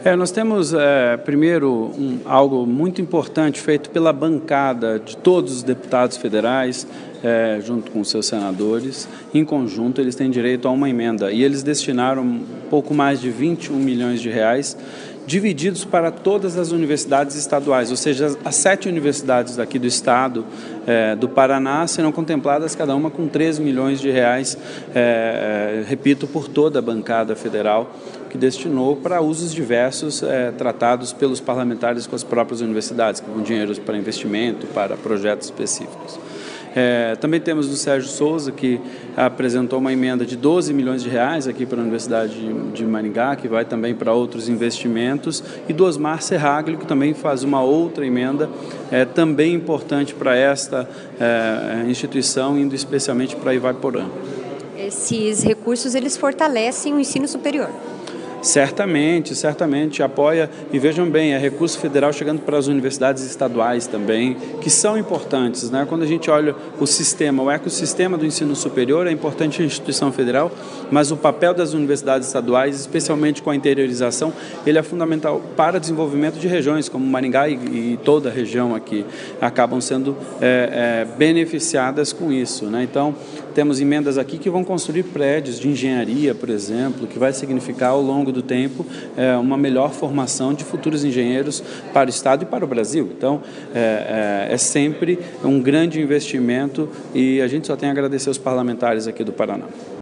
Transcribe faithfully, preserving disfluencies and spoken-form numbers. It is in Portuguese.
É, nós temos, é, primeiro, um, algo muito importante feito pela bancada de todos os deputados federais, é, junto com os seus senadores. Em conjunto, eles têm direito a uma emenda e eles destinaram um pouco mais de vinte e um milhões de reais divididos para todas as universidades estaduais, ou seja, as sete universidades aqui do estado é, do Paraná serão contempladas cada uma com treze milhões de reais, é, é, repito, por toda a bancada federal, que destinou para usos diversos é, tratados pelos parlamentares com as próprias universidades, com dinheiros para investimento, para projetos específicos. É, também temos o Sérgio Souza, que apresentou uma emenda de doze milhões de reais aqui para a Universidade de, de Maringá, que vai também para outros investimentos, e do Osmar Serraglio, que também faz uma outra emenda, é, também importante para esta é, instituição, indo especialmente para Ivaiporã. Esses recursos, eles fortalecem o ensino superior. Certamente, certamente apoia, e vejam bem, é recurso federal chegando para as universidades estaduais também, que são importantes, né? Quando a gente olha o sistema, o ecossistema do ensino superior, é importante a instituição federal, mas o papel das universidades estaduais, especialmente com a interiorização, ele é fundamental para o desenvolvimento de regiões, como Maringá e, e toda a região aqui, acabam sendo é, é, beneficiadas com isso, né? Então, temos emendas aqui que vão construir prédios de engenharia, por exemplo, que vai significar ao longo do tempo é, uma melhor formação de futuros engenheiros para o Estado e para o Brasil. Então, é, é, é sempre um grande investimento e a gente só tem a agradecer aos parlamentares aqui do Paraná.